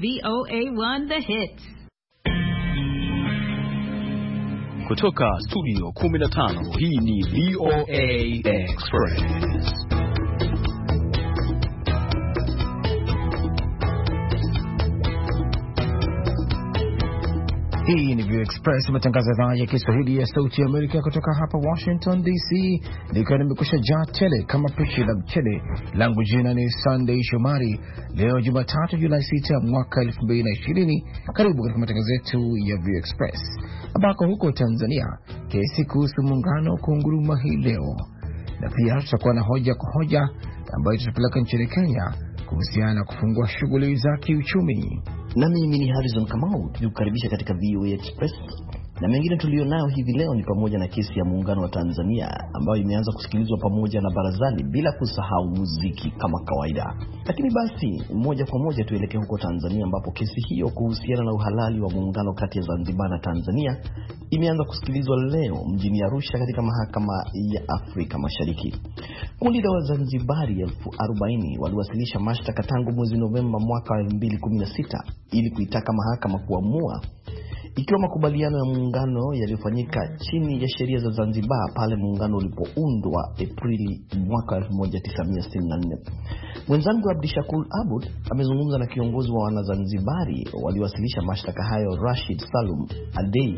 VOA1 The Hits. Kutoka studio 15, hii ni VOA Express. Hii ni VOA Express, matangazo ya Kiswahili ya Sauti ya Amerika kutoka hapa Washington DC. Nikiwa nimekusha jaa tele kama pishi la mchele. Langu jina ni Sunday Shomari. Leo Jumatatu Julai 6 mwaka 2020. Karibu katika matangazo yetu ya VOA Express. Ambako huko Tanzania kesi kuhusu muungano kunguruma hii leo. Na pia tutakuwa na hoja kwa hoja ambayo tutapeleka nchini Kenya kuhusiana na kufungua shughuli za kiuchumi. Na mimi ni Harrison Kamau, tukukaribisha katika VOA Express. Na mengine tulionayo hivi leo ni pamoja na kesi ya muungano wa Tanzania ambayo imeanza kusikilizwa pamoja na barazani, bila kusahau muziki kama kawaida. Lakini basi moja kwa moja tuelekee huko Tanzania, ambapo kesi hiyo kuhusiana na uhalali wa muungano kati ya Zanzibar na Tanzania imeanza kusikilizwa leo mjini Arusha katika mahakama ya Afrika Mashariki. Kundi la Wazanzibari 40,000 waliwasilisha mashtaka tangu mwezi Novemba mwaka 2016 ili kuitaka mahakama kuamua ikiwa makubaliano ya muungano yaliyofanyika chini ya sheria za Zanzibar pale muungano ulipoundwa Aprili mwaka 1964. Mwenzangu Abdishakur Abud amezungumza na kiongozi wa Wanazanzibari waliwasilisha mashtaka hayo, Rashid Salum Adei,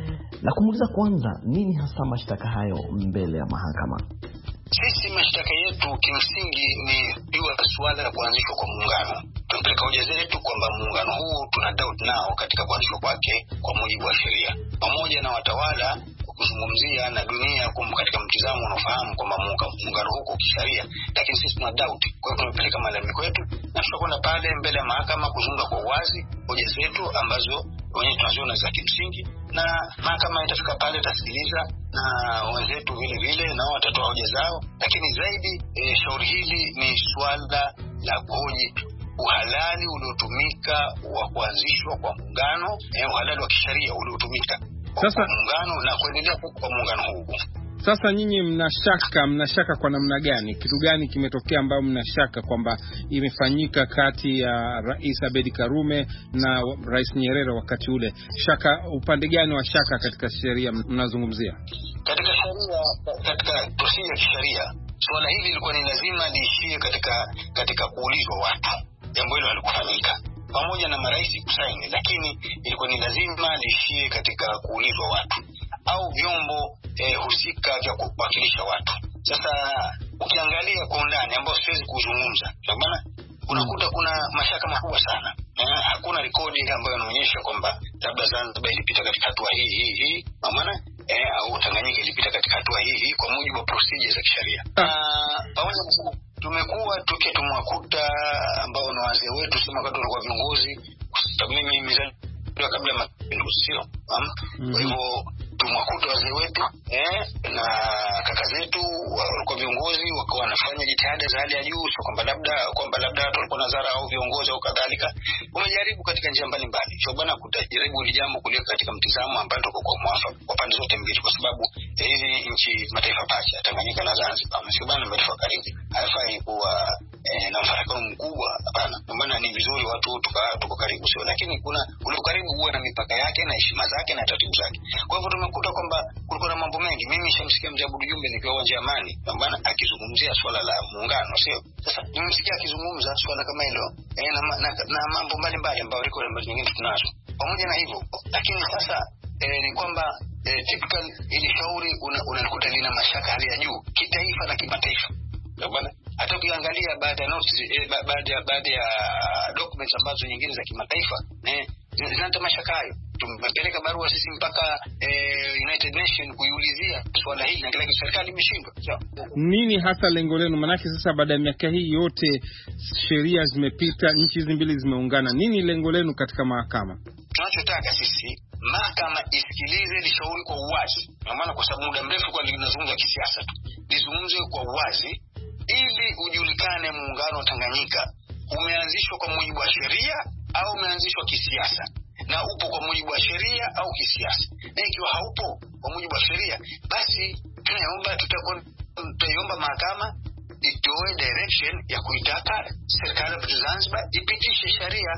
na kumuuliza kwanza nini hasa mashtaka hayo mbele ya mahakama. Sisi mashtaka yetu kimsingi ni juu suala la kuanzishwa kwa muungano. Tunapeleka hoja zetu kwamba muungano huu tuna doubt nao katika kuanzishwa kwake kwa mujibu wa sheria, pamoja na watawala kuzungumzia na dunia katika mtizamo unaofahamu kwamba muungano huko kisheria, lakini sisi tuna doubt. Kwa hiyo tunapeleka malalamiko yetu na tutakwenda pale mbele ya mahakama kuzungumza kwa uwazi hoja zetu ambazo wenyewe tunaziona za kimsingi, na mahakama itafika pale itasikiliza, na wenzetu vile vile nao watatoa hoja zao. Lakini zaidi shauri hili ni swala la kuhoji uhalali uliotumika wa kuanzishwa kwa muungano, uhalali wa kisheria uliotumika sasa muungano na kuendelea kwa muungano huu. Sasa nyinyi mnashaka kwa namna gani? Kitu gani kimetokea ambao mnashaka kwamba imefanyika kati ya Rais Abedi Karume na Rais Nyerere wakati ule? Shaka upande gani wa shaka katika sheria mnazungumzia? Katika sheria, katika dosia ya sheria, swala hili lilikuwa ni lazima liishie katika kuulizwa watu. Jambo hilo halikufanyika pamoja na marais kusaini, lakini ilikuwa ni lazima liishie katika kuulizwa watu au vyombo husika vya kuwakilisha watu. Sasa ukiangalia kwa undani ambao siwezi kuzungumza, kwa maana unakuta kuna mashaka makubwa sana. Hakuna rekodi ambayo inaonyesha kwamba labda Zanzibar ilipita katika hatua hii, maana au Tanganyika ilipita katika hatua hii kwa mujibu wa procedures za kisheria. Pamoja na tumekuwa tukimwakuta ambao na wazee wetu sema wakati walikuwa viongozi, sababu mimi mzaliwa kabla mapinduzi, sio? Kwa hivyo tumwakuta wazee wetu na kaka zetu walikuwa viongozi, wakawa wanafanya jitihada za hali ya juu, sio kwamba labda watu walikuwa nazara au viongozi au kadhalika. Wamejaribu katika njia mbalimbali, sio bwana, kutajaribu ni jambo kuliweka katika mtizamo ambao tuko kwa mwafaka kwa pande zote mbili, kwa sababu hizi nchi mataifa pacha, Tanganyika na Zanzibar, sio bwana, mataifa karibu, haifai kuwa na mfarakano mkubwa. Hapana, kwa maana ni vizuri watu tuko karibu, sio? Lakini kuna ule karibu huwa na mipaka yake na heshima zake na taratibu zake. Kwa hivyo tumekuta kwamba kulikuwa na mambo mengi. Mimi nishamsikia Mzee Abdul Jumbe nikiwa uwanja Amani, maana akizungumzia swala la muungano, sio? Sasa nimesikia akizungumza swala kama hilo na mambo mbalimbali ambayo liko na nyingine tunazo. Pamoja na hivyo, lakini sasa ni kwamba typical ili shauri unakuta lina mashaka hali ya juu kitaifa na kimataifa. Bwana, hata ukiangalia baada ya notice baada ya documents ambazo nyingine za kimataifa zinata mashaka hayo. Tumepeleka barua sisi mpaka United Nations kuiulizia swala hili, na kila serikali imeshindwa. Nini hasa lengo lenu? Manake sasa baada ya miaka hii yote sheria zimepita, nchi hizi mbili zimeungana. Nini lengo lenu katika mahakama? Tunachotaka sisi mahakama isikilize lishauri kwa uwazi, maana kwa sababu muda mrefu kwa linazungumza kisiasa tu, lizungumze kwa uwazi ili ujulikane muungano wa Tanganyika umeanzishwa kwa mujibu wa sheria au umeanzishwa kisiasa, na upo kwa mujibu wa sheria au kisiasa. Na ikiwa haupo kwa mujibu wa sheria, basi tutaiomba mahakama itoe direction ya kuitaka serikali ya Zanzibar ipitishe sheria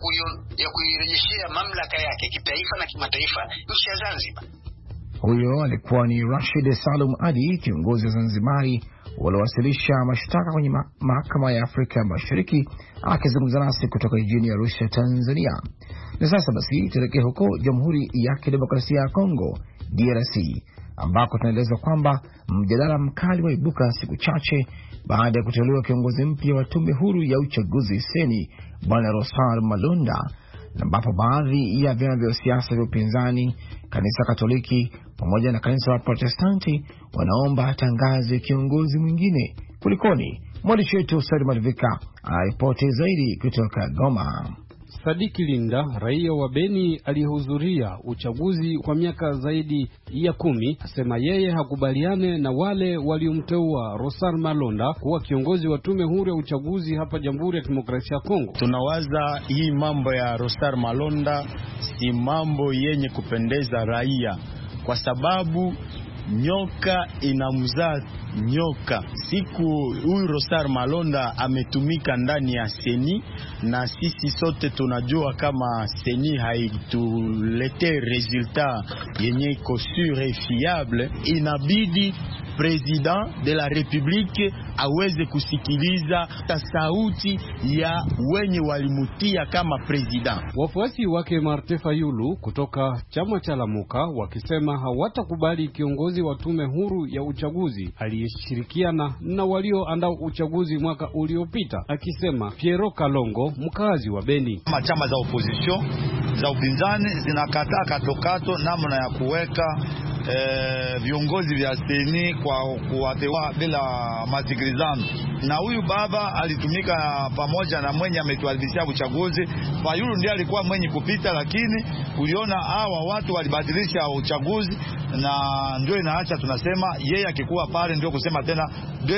ya kuirejeshea mamlaka yake kitaifa na kimataifa nchi ya Zanzibar. Huyo alikuwa ni Rashid Salum Adi, kiongozi wa Zanzibari waliowasilisha mashtaka kwenye mahakama ya Afrika Mashariki, akizungumza nasi kutoka jijini Arusha, Tanzania. Na sasa basi tuelekee huko Jamhuri ya Kidemokrasia ya Kongo, DRC, ambako tunaelezwa kwamba mjadala mkali waibuka siku chache baada ya kuteuliwa kiongozi mpya wa tume huru ya uchaguzi seni, Bwana Rosar Malonda, ambapo baadhi ya vyama vya siasa vya upinzani, kanisa Katoliki pamoja na kanisa la Protestanti wanaomba atangaze kiongozi mwingine. Kulikoni? Mwandishi wetu Said Malivika aripoti zaidi kutoka Goma. Sadiki Linda, raia wa Beni alihudhuria uchaguzi kwa miaka zaidi ya 10, asema yeye hakubaliane na wale waliomteua Rosar Malonda kuwa kiongozi wa tume huru ya uchaguzi hapa Jamhuri ya Kidemokrasia ya Kongo. Tunawaza hii mambo ya Rosar Malonda si mambo yenye kupendeza raia, kwa sababu nyoka inamzaa nyoka. Siku huyu Rosar Malonda ametumika ndani ya seni, na sisi sote tunajua kama seni haitulete resultat yenye iko sûr et fiable. Inabidi President de la Republique aweze kusikiliza sauti ya wenye walimutia kama president. Wafuasi wake Martin Fayulu kutoka chama cha Lamuka wakisema hawatakubali kiongozi wa tume huru ya uchaguzi aliyeshirikiana na walioandaa uchaguzi mwaka uliopita, akisema Piero Kalongo, mkazi wa Beni. Chama za opposition za upinzani zinakataa katokato namna ya kuweka viongozi vya seni kwa kuwateua bila masikilizano. Na huyu baba alitumika pamoja na mwenye ametualibishia uchaguzi. Fayulu ndiye alikuwa mwenye kupita, lakini uliona hawa watu walibadilisha uchaguzi, na ndio inaacha tunasema yeye akikuwa pale ndio kusema tena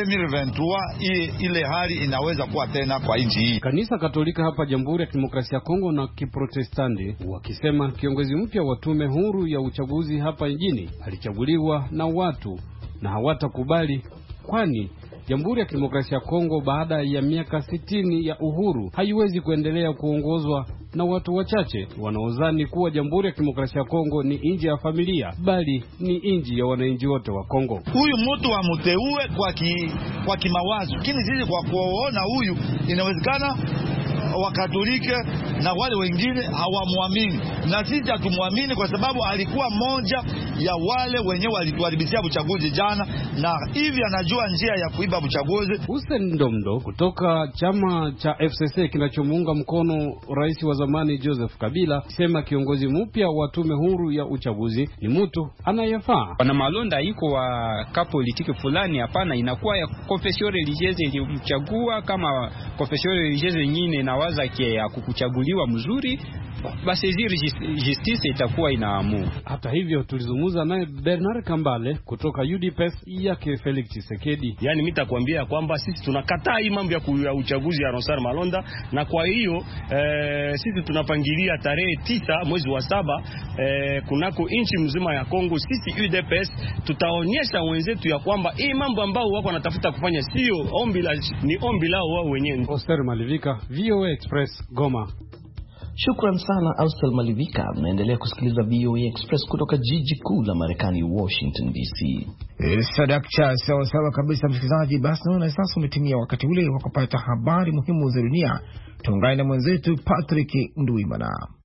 2023 ile hali inaweza kuwa tena kwa nchi hii. Kanisa Katolika hapa Jamhuri ya Kidemokrasia ya Kongo na Kiprotestanti wakisema kiongozi mpya wa tume huru ya uchaguzi hapa nchini alichaguliwa na watu na hawatakubali, kwani Jamhuri ya Kidemokrasia ya Kongo baada ya miaka 60 ya uhuru haiwezi kuendelea kuongozwa na watu wachache wanaozani kuwa Jamhuri ya Kidemokrasia ya Kongo ni nchi ya familia, bali ni nchi ya wananchi wote wa Kongo. Huyu mtu amuteue kwa kimawazo, lakini sisi kwa kuona huyu inawezekana Wakatolike na wale wengine hawamuamini, na sisi hatumwamini kwa sababu alikuwa mmoja ya wale wenyewe walituharibishia uchaguzi jana, na hivi anajua njia ya kuiba uchaguzi. Hussein Ndomdo kutoka chama cha FCC kinachomuunga mkono rais wa zamani Joseph Kabila sema kiongozi mpya wa tume huru ya uchaguzi ni mtu anayefaa. Bwana Malonda iko wa kapolitiki fulani, hapana, inakuwa ya confession religieuse ilimchagua kama confession religieuse nyingine na waza ya kukuchaguliwa mzuri, basi justice itakuwa inaamua. Hata hivyo tulizungumza naye Bernard Kambale kutoka UDPS yake Felix Tshisekedi. Yani mimi nitakwambia kwamba sisi tunakataa hii mambo ya uchaguzi ya Rosar Malonda, na kwa hiyo sisi tunapangilia tarehe 9 mwezi wa 7 kunako nchi mzima ya Kongo. Sisi UDPS tutaonyesha wenzetu ya kwamba hii mambo ambao wako wanatafuta kufanya sio ombi la, ni ombi lao wao wenyewe. Oster Malivika, VOA Express, Goma. Shukran sana Austel Malivika. Mnaendelea kusikiliza VOA Express kutoka jiji kuu la Marekani, Washington DC. Sadakcha, sawa kabisa msikilizaji. Basi naona sasa umetimia wakati ule wa kupata habari muhimu za dunia. Tuungane na mwenzetu Patrick Nduimana.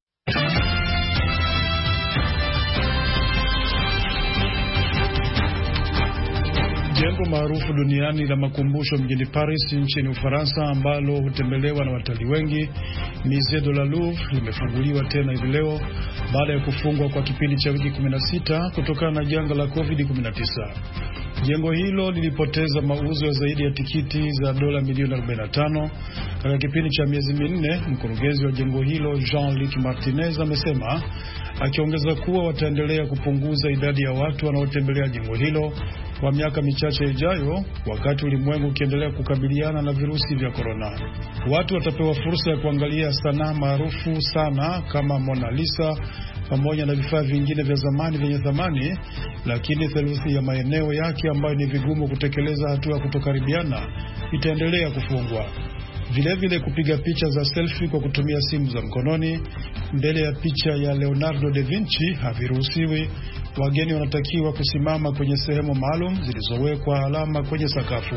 Jengo maarufu duniani la makumbusho mjini Paris nchini Ufaransa, ambalo hutembelewa na watalii wengi, Musée de la Louvre, limefunguliwa tena hivi leo baada ya kufungwa kwa kipindi cha wiki 16 kutokana na janga la COVID-19. Jengo hilo lilipoteza mauzo ya zaidi ya tikiti za dola milioni 45 katika kipindi cha miezi 4. Mkurugenzi wa jengo hilo Jean-Luc Martinez amesema, akiongeza kuwa wataendelea kupunguza idadi ya watu wanaotembelea jengo hilo kwa miaka michache ijayo, wakati ulimwengu ukiendelea kukabiliana na virusi vya corona. Watu watapewa fursa ya kuangalia sanaa maarufu sana kama Mona Lisa, pamoja na vifaa vingine vya zamani vyenye thamani, lakini theluthi ya maeneo yake ambayo ni vigumu kutekeleza hatua ya kutokaribiana itaendelea kufungwa. Vilevile kupiga picha za selfie kwa kutumia simu za mkononi mbele ya picha ya Leonardo da Vinci haviruhusiwi. Wageni wanatakiwa kusimama kwenye sehemu maalum zilizowekwa alama kwenye sakafu.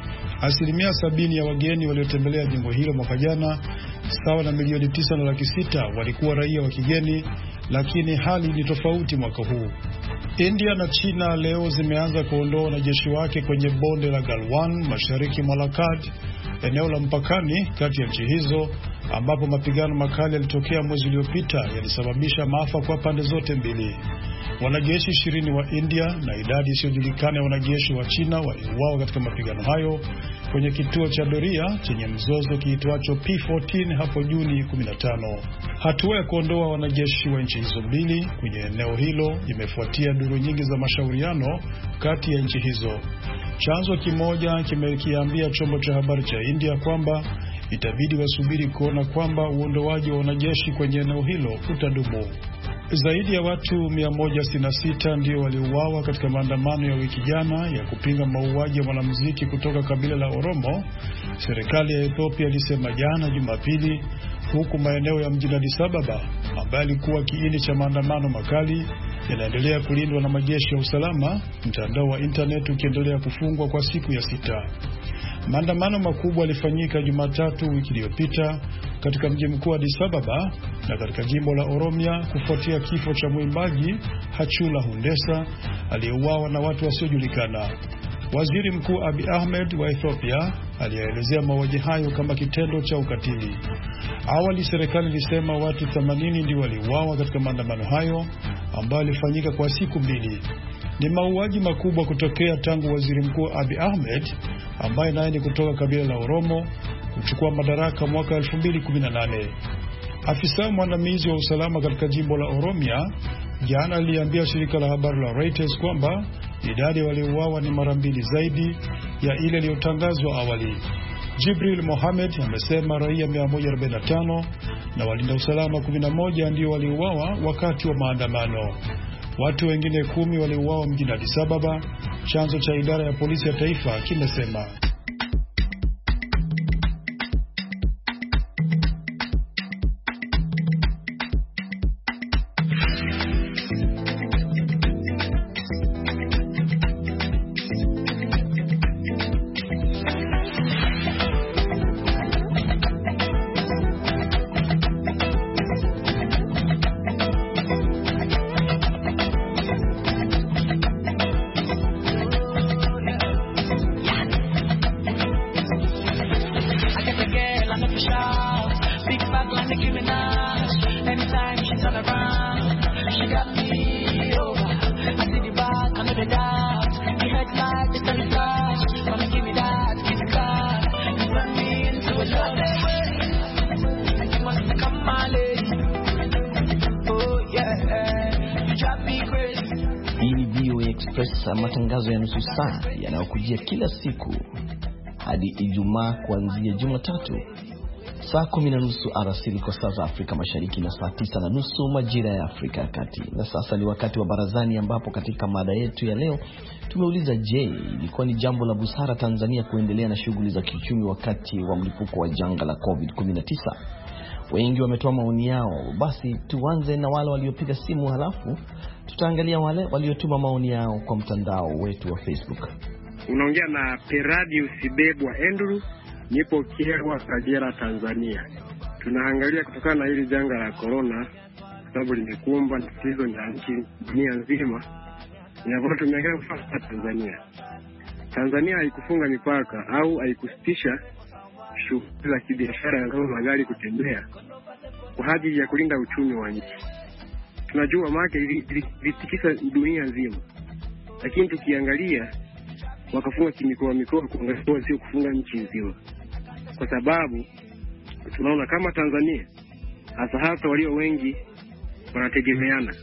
70% ya wageni waliotembelea jengo hilo mwaka jana, sawa na milioni 9.6, walikuwa raia wa kigeni, lakini hali ni tofauti mwaka huu. India na China leo zimeanza kuondoa wanajeshi wake kwenye bonde la Galwan mashariki mwa Ladakh, eneo la mpakani kati ya nchi hizo ambapo mapigano makali yalitokea mwezi uliopita yalisababisha maafa kwa pande zote mbili. Wanajeshi 20 wa India na idadi isiyojulikana ya wanajeshi wa China waliuawa katika mapigano hayo kwenye kituo cha doria chenye mzozo kiitwacho P14 hapo Juni 15. Hatua ya kuondoa wanajeshi wa nchi hizo mbili kwenye eneo hilo imefuatia duru nyingi za mashauriano kati ya nchi hizo. Chanzo kimoja kimekiambia chombo cha habari cha India kwamba itabidi wasubiri kuona kwamba uondoaji wa wanajeshi kwenye eneo hilo utadumu. Zaidi ya watu 166 ndio waliuawa katika maandamano ya wiki jana ya kupinga mauaji ya mwanamuziki kutoka kabila la Oromo, serikali ya Ethiopia ilisema jana Jumapili, huku maeneo ya mjini Addis Ababa ambayo yalikuwa kiini cha maandamano makali yanaendelea kulindwa na majeshi ya usalama, mtandao wa internet ukiendelea kufungwa kwa siku ya 6. Maandamano makubwa yalifanyika Jumatatu wiki iliyopita katika mji mkuu wa Addis Ababa na katika jimbo la Oromia kufuatia kifo cha mwimbaji Hachula Hundessa aliyeuawa na watu wasiojulikana. Waziri Mkuu Abiy Ahmed wa Ethiopia alielezea mauaji hayo kama kitendo cha ukatili. Awali serikali ilisema watu 80 ndio waliuawa katika maandamano hayo ambayo yalifanyika kwa siku 2. Ni mauaji makubwa kutokea tangu Waziri Mkuu Abiy Ahmed ambaye naye ni kutoka kabila la Oromo kuchukua madaraka mwaka 2018. Afisa mwandamizi wa usalama katika jimbo la Oromia jana aliambia shirika la habari la Reuters kwamba idadi waliouawa ni mara 2 zaidi ya ile iliyotangazwa awali. Jibril Mohamed amesema raia 145 na walinda usalama 11 ndio waliuawa wakati wa maandamano. Watu wengine 10 waliuawa mjini Addis Ababa, chanzo cha idara ya polisi ya taifa kimesema. Matangazo ya nusu saa yanayokujia kila siku hadi Ijumaa kuanzia Jumatatu saa 10:30 alasiri kwa saa za Afrika Mashariki na saa 9:30 majira ya Afrika ya Kati. Na sasa ni wakati wa barazani, ambapo katika mada yetu ya leo tumeuliza, je, ilikuwa ni jambo la busara Tanzania kuendelea na shughuli za kiuchumi wakati wa mlipuko wa janga la COVID-19? Wengi wametoa maoni yao. Basi tuanze na wale waliopiga simu, halafu tutaangalia wale waliotuma maoni yao kwa mtandao wetu wa Facebook. Unaongea na Peradi Usibebwa Andrew, nipo Kyerwa, Kagera, Tanzania. Tunaangalia kutokana na hili janga la corona, sababu limekumba tatizo la nchi dunia nzima. Ninavyo tumeangalia kwa Tanzania. Tanzania haikufunga mipaka au haikusitisha shughuli za kibiashara kama magari kutembea kwa ajili ya kulinda uchumi wa nchi. Tunajua maana ilitikisa dunia nzima. Lakini tukiangalia wakafunga mikoa kuangalia sio kufunga nchi nzima. Kwa sababu tunaona kama Tanzania hasa walio wengi wanategemeana.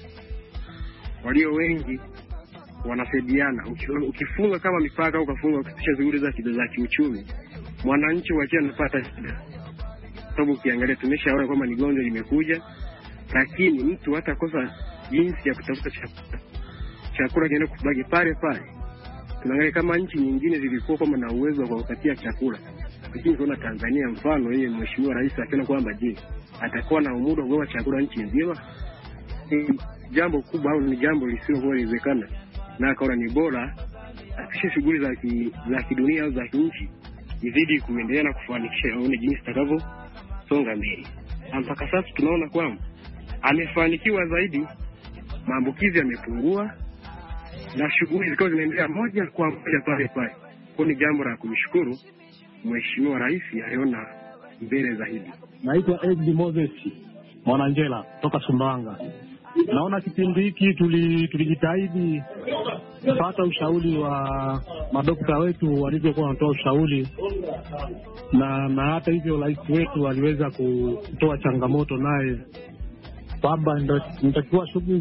Walio wengi wanasaidiana. Ukifunga kama mipaka au ukafunga kusitisha shughuli za kiuchumi, mwananchi wacha anapata shida. Sababu ukiangalia tumeshaona kwamba ni gonjwa limekuja lakini mtu hatakosa jinsi ya kutafuta chakula kienda kubaki pale pale. Tunaangalia kama nchi nyingine zilikuwa kama na uwezo wa kupatia chakula, lakini kuna Tanzania mfano yeye mheshimiwa rais akisema kwamba je, atakuwa na umuda wa kugawa chakula nchi nzima? Jambo kubwa au ni jambo lisilowezekana, na akaona ni bora afishe shughuli za kidunia au za nchi izidi kuendelea na kufanikisha aone jinsi takavyo songa mbele. Mpaka sasa tunaona kwamba amefanikiwa zaidi, maambukizi yamepungua na shughuli zikawa zinaendelea moja kwa moja pale pale. Kwa ni jambo la kumshukuru mheshimiwa rais, aliona mbele zaidi. Naitwa Ed Moses Mwananjela kutoka Sumbawanga. Naona kipindi hiki tulijitahidi kupata ushauri wa madokta wetu walivyokuwa wanatoa ushauri, na hata hivyo rais wetu aliweza kutoa changamoto naye kwamba nitakiwa shughuli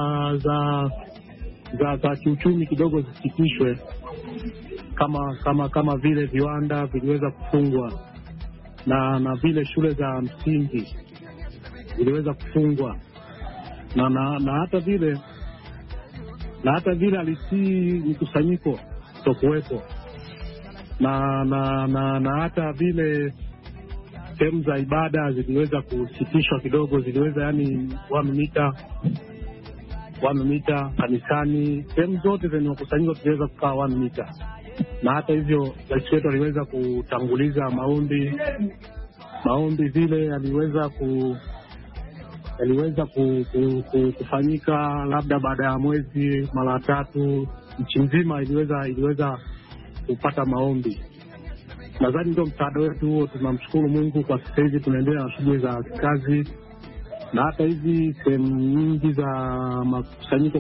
za kiuchumi kidogo zisitishwe, kama vile viwanda viliweza kufungwa na vile shule za msingi ziliweza kufungwa na hata vile alisii mkusanyiko kutokuwepo na hata vile sehemu za ibada ziliweza kusitishwa kidogo, ziliweza yani 1 mita kanisani, sehemu zote zenye mkusanyiko ziliweza kukaa 1 mita. Na hata hivyo rais wetu aliweza kutanguliza maombi vile yaliweza kufanyika labda baada ya mwezi mara 3, nchi nzima iliweza kupata maombi. Nadhani ndio msaada wetu huo, tunamshukuru Mungu. Kwa sasa hivi tunaendelea na shughuli za kazi, na hata hizi sehemu nyingi za makusanyiko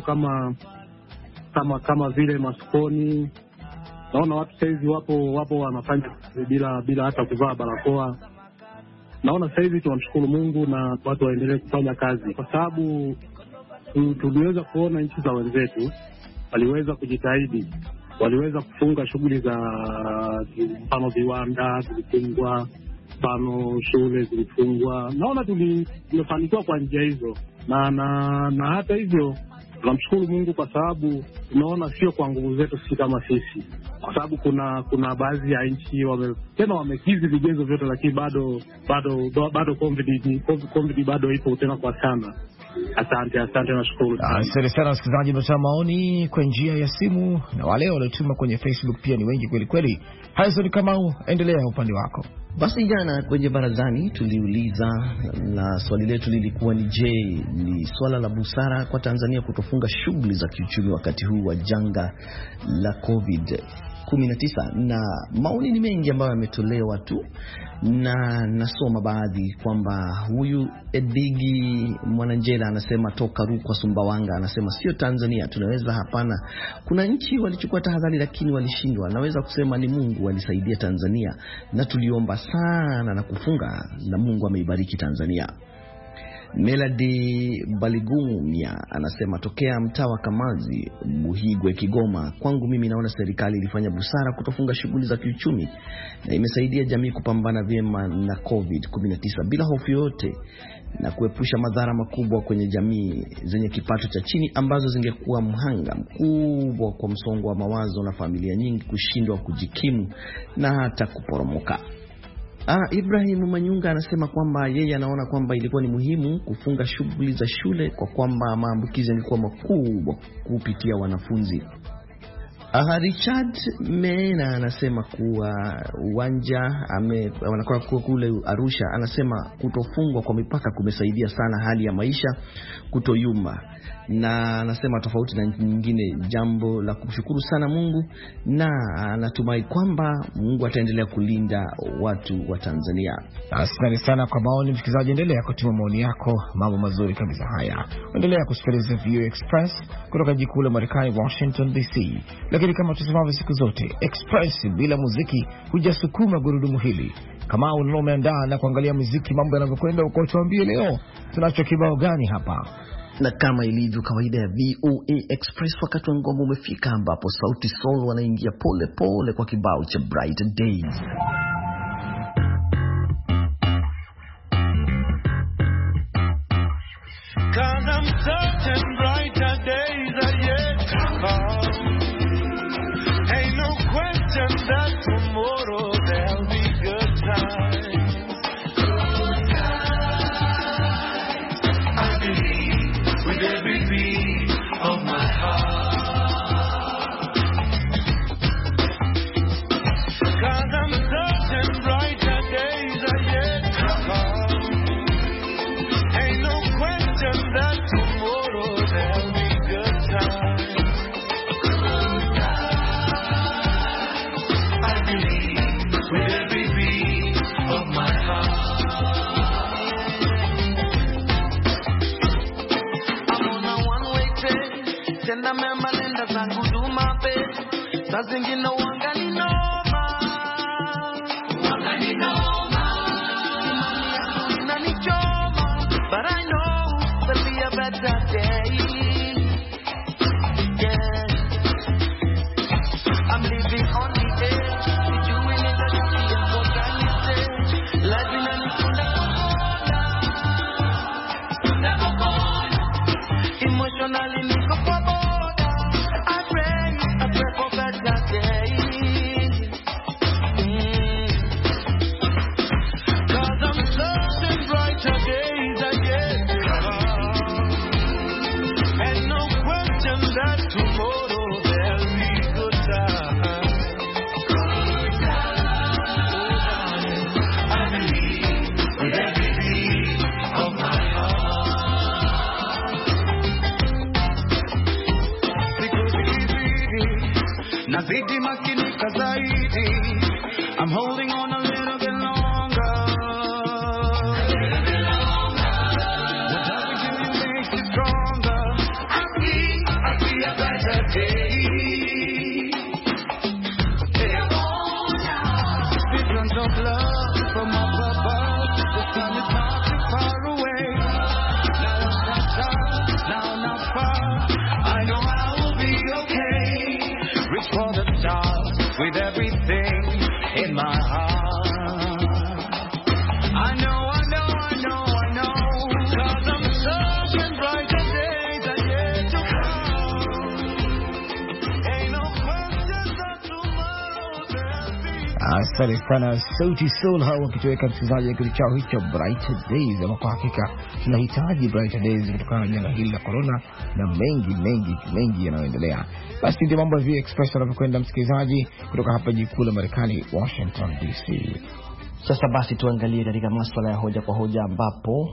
kama vile masokoni, naona watu sasa hivi wapo wanafanya bila hata kuvaa barakoa. Naona sasa hivi tunamshukuru Mungu na watu waendelee kufanya kazi, kwa sababu tuliweza kuona nchi za wenzetu waliweza kujitahidi, waliweza kufunga shughuli za mfano viwanda vilifungwa, mfano shule zilifungwa. Naona tumefanikiwa kwa njia hizo, na hata hivyo tunamshukuru Mungu kwa sababu tunaona sio kwa nguvu zetu sisi kama sisi, kwa sababu kuna baadhi ya nchi wamekizi vigezo vyote, lakini bado COVID bado ipo tena kwa sana. Asante nashukuru. Asante sana wasikilizaji, mtoa maoni kwa njia ya simu na wale waliotuma kwenye Facebook pia ni wengi kweli kweli. Harrison Kamau, endelea upande wako. Basi jana kwenye barazani tuliuliza, na swali letu lilikuwa ni je, ni swala la busara kwa Tanzania kutofunga shughuli za kiuchumi wakati huu wa janga la COVID-19? Na maoni ni mengi ambayo yametolewa tu, na nasoma baadhi kwamba huyu Edigi Mwananjela anasema toka Rukwa Sumbawanga, anasema sio Tanzania tunaweza, hapana. Kuna nchi walichukua tahadhari lakini walishindwa. Naweza kusema ni Mungu alisaidia Tanzania na tuliomba sana na kufunga na Mungu ameibariki Tanzania. Melody Baligumia anasema tokea mtaa wa Kamazi, Buhigwe, Kigoma, kwangu mimi naona serikali ilifanya busara kutofunga shughuli za kiuchumi na imesaidia jamii kupambana vyema na COVID-19 bila hofu yote na kuepusha madhara makubwa kwenye jamii zenye kipato cha chini ambazo zingekuwa mhanga mkubwa kwa msongo wa mawazo na familia nyingi kushindwa kujikimu na hata kuporomoka. Ibrahim Manyunga anasema kwamba yeye anaona kwamba ilikuwa ni muhimu kufunga shughuli za shule kwa kwamba maambukizi yalikuwa makubwa kupitia wanafunzi. Richard Mena anasema kuwa uwanja wanakuwa kule Arusha, anasema kutofungwa kwa mipaka kumesaidia sana hali ya maisha kutoyumba, na anasema tofauti na nyingine, jambo la kumshukuru sana Mungu, na anatumai kwamba Mungu ataendelea kulinda watu wa Tanzania. Asante sana kwa maoni msikilizaji, endelea kutuma maoni yako, mambo mazuri kabisa haya. Endelea kusikiliza VOA Express kutoka jiji kuu la Marekani, Washington DC. Lakini kama tusemavyo siku zote, Express bila muziki hujasukuma gurudumu hili. Kama umeandaa na kuangalia muziki mambo yanavyokwenda uko, tuambie leo tunacho kibao gani hapa. Na kama ilivyo kawaida ya VOA Express, wakati wa ngoma umefika ambapo Sauti Sol wanaingia pole pole kwa kibao cha Brighter Days. 'Cause I'm certain brighter days are yet to come. Ain't no question that tomorrow there'll be good times. Good times. I believe with every beat of my heart. 'Cause I'm certain brighter days are yet to come. Ain't no question that tomorrow there'll be good times. Good times. I believe with every beat of my heart. I'm on a one-way train. Tenda mema nenda zangu dumape. Saa zingine wangali noma. Wangali noma. Imani yangu inanichoma. But I know there'll be a better day. Yeah. I'm living on the edge. Doing it as easy as what can you say? Life in a never gone. Emotionally, niko kwa boda. I pray for better days. 'Cause I'm certain brighter days are yet to come. And no question that tomorrow there'll be good times. Good times. I believe with every beat of my heart. Because easy, nazidi makinika zaidi. I'm holding on a little bit longer. What does it do makes you stronger. I see a brighter day. Visions of love from up above. The sun is not too far away. Now it's not tough, now not far. I know I will be okay. Reach for the stars with everything in my heart. I know. 'Cause I'm certain brighter days are yet to come. Ain't no question that tomorrow there'll be. Asante sana Sauti Sol hao wakitoweka mchezaji kitu chao hicho Brighter Days. Ama kwa hakika tunahitaji Brighter Days kutokana na janga hili la corona na mengi yanayoendelea. Basi ndio mambo ya VOA Express yanapokwenda, msikilizaji, kutoka hapa jikuu la Marekani, Washington DC. Sasa basi tuangalie katika masuala ya hoja kwa hoja, ambapo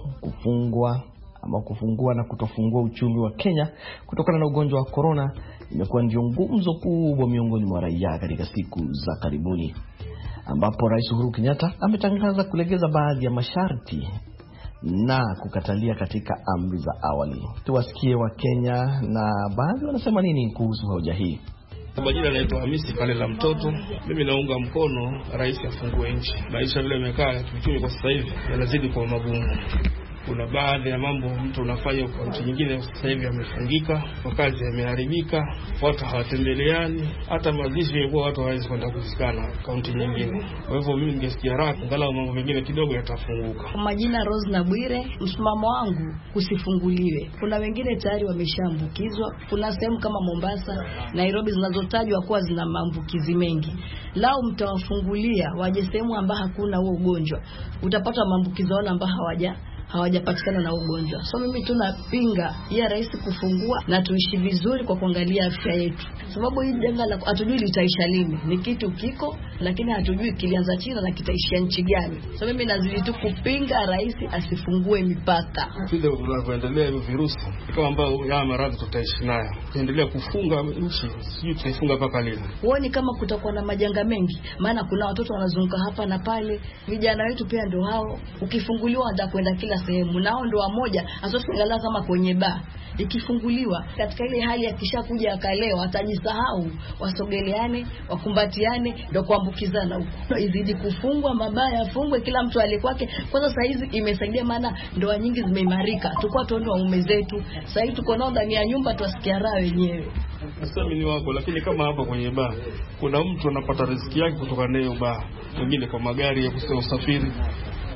kufungua na kutofungua uchumi wa Kenya kutokana na ugonjwa wa corona imekuwa ndio ngumzo kubwa miongoni mwa raia katika siku za karibuni, ambapo Rais Uhuru Kenyatta ametangaza kulegeza baadhi ya masharti na kukatalia katika amri za awali. Tuwasikie wa Kenya na baadhi wanasema nini kuhusu hoja hii. Majina naitwa Hamisi Kalela Mtoto. Mimi naunga mkono rais afungue nchi. Maisha vile yamekaa kiuchumi kwa sasa hivi yanazidi kuwa magumu. Kuna baadhi ya mambo mtu unafanya kwa nchi nyingine sasa hivi yamefungika, makazi yameharibika, watu hawatembeleani, hata mazishi yalikuwa watu hawawezi kwenda kuzikana kaunti nyingine. Kwa hivyo mimi ningesikia raha angalau mambo mengine kidogo yatafunguka. Majina Rose na Bwire, msimamo wangu kusifunguliwe. Kuna wengine tayari wameshaambukizwa. Kuna sehemu kama Mombasa, Nairobi zinazotajwa kuwa zina maambukizi mengi. Lao mtawafungulia waje sehemu ambapo hakuna huo ugonjwa. Utapata maambukizo wale ambao hawajapatikana na ugonjwa. So mimi tunapinga ya rais kufungua na tuishi vizuri kwa kuangalia afya yetu. Sababu hii janga la hatujui litaisha lini. Ni kitu kiko lakini hatujui kilianza China na kitaishia nchi gani. So mimi nazidi tu kupinga rais asifungue mipaka. Vile tunavyoendelea hivi virusi kama ambao ya maradhi tutaishi nayo. Tuendelea kufunga nchi, sijui tutaifunga mpaka lini. Huoni kama kutakuwa na majanga mengi? Maana kuna watoto wanazunguka hapa na pale. Vijana wetu pia ndio hao. Ukifunguliwa watakwenda kila sehemu. Nao ndio wamoja asofungala kama kwenye baa. Ikifunguliwa katika ile hali ya kishakuja akaleo atajisahau, wasogeleane, wakumbatiane, ndio kuambukizana huko. Izidi kufungwa, mabaya yafungwe, kila mtu alikwake. Kwanza saa hizi imesaidia maana ndoa nyingi zimeimarika. Tulikuwa tuone waume zetu. Sasa hivi tuko nao ndani ya nyumba tuasikia raha wenyewe. Msemi wako, lakini kama hapa kwenye baa kuna mtu anapata riziki yake kutoka nayo baa. Wengine kwa magari ya kusafiri.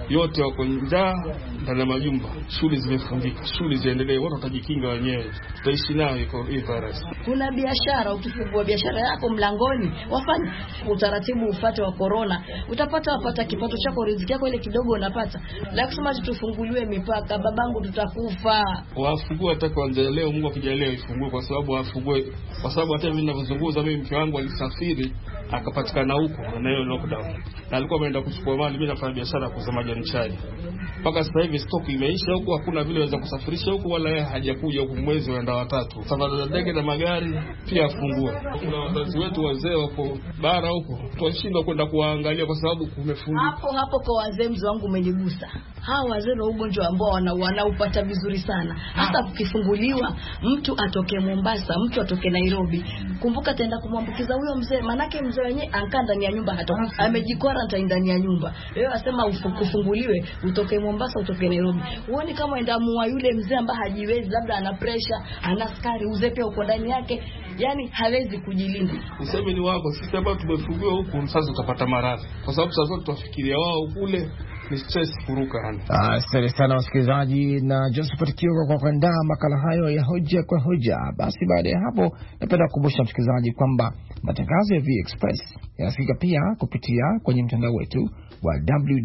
yote wako njaa ndani ya majumba, shule zimefungika, shule ziendelee, watu watajikinga wenyewe, tutaishi nayo iko hii virus. Kuna biashara, ukifungua biashara yako mlangoni, wafanye utaratibu ufate wa corona, wapata kipato chako, riziki yako ile kidogo unapata. La kusema tufunguliwe mipaka, babangu tutakufa. Wafungue hata kuanzia leo, Mungu akijalia ifungue, kwa sababu hata mimi ninazungumza, mimi mke wangu alisafiri akapatikana huko na hiyo lockdown, na alikuwa ameenda kuchukua mali. Mimi nafanya biashara kuuza majani chai, mpaka sasa hivi stock imeisha huko, hakuna vile waweza kusafirisha huko, wala yeye hajakuja huko, mwezi waenda watatu. Safari za ndege na magari pia afungue. Kuna wazazi wetu wazee wako bara huko, tunashindwa kwenda kuwaangalia kwa sababu kumefungwa. Hapo kwa wazee, mzee wangu umenigusa. Hawa wazee na ugonjwa ambao wanaupata vizuri sana. Hata ukifunguliwa, mtu atoke Mombasa, mtu atoke Nairobi, kumbuka ataenda kumwambukiza huyo mzee, manake mzee wenyewe ankaa ndani ya nyumba, hata amejikwarantine ndani ya nyumba. Wewe asema kufunguliwe, utoke Mombasa, utoke Nairobi. Uone kama enda muwa yule mzee ambaye hajiwezi, labda ana pressure, ana sukari, uzepe uko ndani yake, yani hawezi kujilinda. Useme ni wako, sisi ambao tumefungiwa huku sasa tutapata maradhi, kwa sababu sasa tutafikiria wao kule ni stress kuruka yani. Asante sana wasikilizaji na Joseph Kioko kwa kuandaa makala hayo ya hoja kwa hoja. Basi baada ya hapo, napenda kukumbusha msikilizaji kwamba matangazo ya V-Express yanasikika pia kupitia kwenye mtandao wetu wa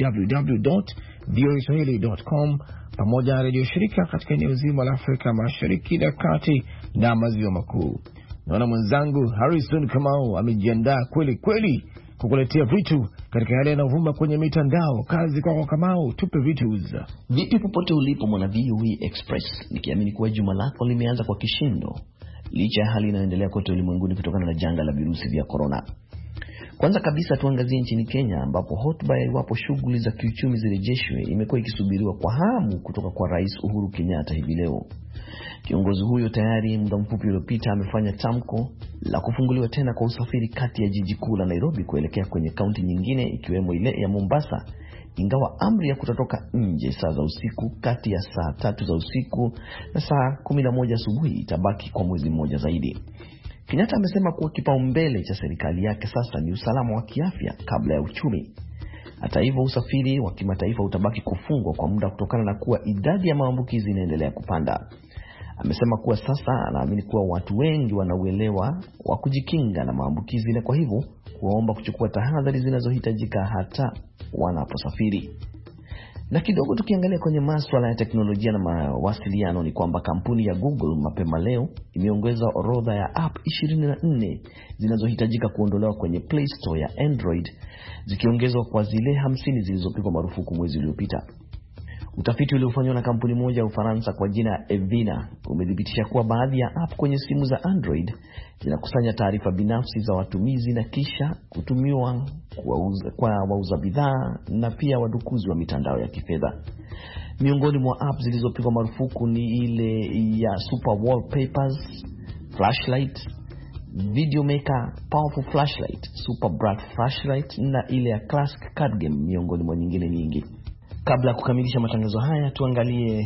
www.voaswahili.com pamoja na redio shirika katika eneo zima la Afrika Mashariki na Kati na Maziwa Makuu. Naona mwenzangu Harrison Kamau amejiandaa kweli kweli kukuletea vitu katika yale yanayovuma kwenye mitandao. Kazi kwako Kamau, tupe vitu. Vipi popote ulipo mwana VOA Express, nikiamini kuwa juma lako limeanza kwa kishindo licha ya hali inayoendelea kote ulimwenguni kutokana na janga la virusi vya corona. Kwanza kabisa tuangazie nchini Kenya, ambapo hotuba ya iwapo shughuli za kiuchumi zirejeshwe imekuwa ikisubiriwa kwa hamu kutoka kwa Rais Uhuru Kenyatta hivi leo. Kiongozi huyo tayari muda mfupi uliopita amefanya tamko la kufunguliwa tena kwa usafiri kati ya jiji kuu la Nairobi kuelekea kwenye kaunti nyingine ikiwemo ile ya Mombasa, ingawa amri ya kutotoka nje saa za usiku kati ya saa 3 za usiku na saa 11 asubuhi itabaki kwa mwezi mmoja zaidi. Kenyatta amesema kuwa kipaumbele cha serikali yake sasa ni usalama wa kiafya kabla ya uchumi. Hata hivyo, usafiri wa kimataifa utabaki kufungwa kwa muda kutokana na kuwa idadi ya maambukizi inaendelea kupanda. Amesema kuwa sasa anaamini kuwa watu wengi wanauelewa wa kujikinga na maambukizi, na kwa hivyo kuwaomba kuchukua tahadhari zinazohitajika hata wanaposafiri. Na kidogo tukiangalia kwenye masuala ya teknolojia na mawasiliano, ni kwamba kampuni ya Google mapema leo imeongeza orodha ya app 24 zinazohitajika kuondolewa kwenye Play Store ya Android, zikiongezwa kwa zile 50 zilizopigwa marufuku mwezi uliopita. Utafiti uliofanywa na kampuni moja ya Ufaransa kwa jina Evina umedhibitisha kuwa baadhi ya app kwenye simu za Android zinakusanya taarifa binafsi za watumizi na kisha kutumiwa kwa wauza bidhaa na pia wadukuzi wa mitandao ya kifedha. Miongoni mwa app zilizopigwa marufuku ni ile ya Super Wallpapers, Flashlight, Video Maker, Powerful Flashlight, Super Bright Flashlight na ile ya Classic Card Game, miongoni mwa nyingine nyingi. Kabla ya kukamilisha matangazo haya, tuangalie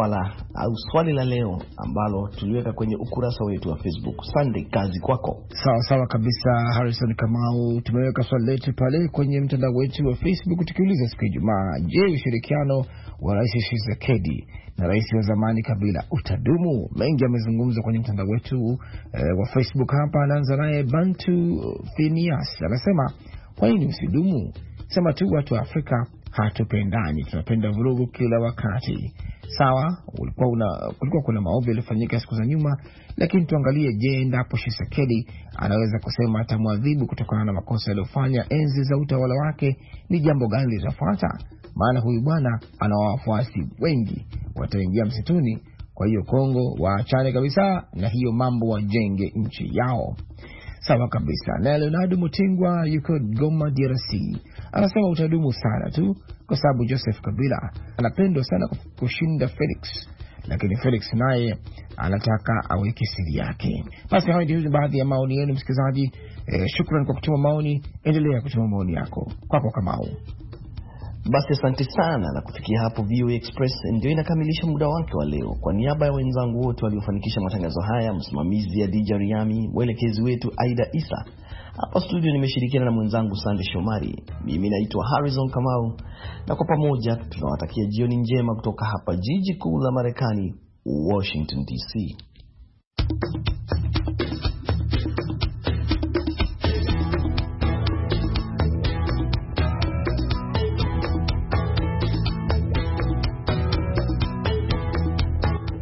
swali la leo ambalo tuliweka kwenye ukurasa wetu wa Facebook. Sunday, kazi kwako. Sawa kabisa Harrison Kamau, tumeweka swali letu pale kwenye mtandao wetu wa Facebook tukiuliza siku ya Ijumaa, je, ushirikiano wa Rais Tshisekedi na rais wa zamani Kabila utadumu? Mengi yamezungumzwa kwenye mtandao wetu wa Facebook. Hapa anaanza naye Bantu Phineas, anasema kwa nini usidumu? Sema tu watu wa Afrika hatupendani, tunapenda vurugu kila wakati. Sawa, kulikuwa kuna maovu yalifanyika siku za nyuma, lakini tuangalie, je, endapo Tshisekedi anaweza kusema atamwadhibu kutokana na makosa aliyofanya enzi za utawala wake, ni jambo gani litafuata? Maana huyu bwana ana wafuasi wengi, wataingia msituni. Kwa hiyo Kongo waachane kabisa na hiyo mambo, wajenge nchi yao. Sawa kabisa. Na Leonardo Mutingwa yuko Goma, DRC, anasema utadumu sana tu kwa sababu Joseph Kabila anapendwa sana kushinda Felix, lakini Felix naye anataka aweke siri yake. Basi hayo ndio baadhi ya maoni yenu msikilizaji. Shukrani kwa kutuma maoni, endelea kutuma maoni yako. Kwako Kamau. Basi asante sana, na kufikia hapo VOA Express ndio inakamilisha muda wake wa leo. Kwa niaba ya wenzangu wote waliofanikisha matangazo haya, msimamizi ya DJ Riami, mwelekezi wetu Aida Isa, Hapa studio nimeshirikiana na mwenzangu Sande Shomari. Mimi naitwa Harrison Kamau, na kwa pamoja tunawatakia jioni njema kutoka hapa jiji kuu la Marekani, Washington DC.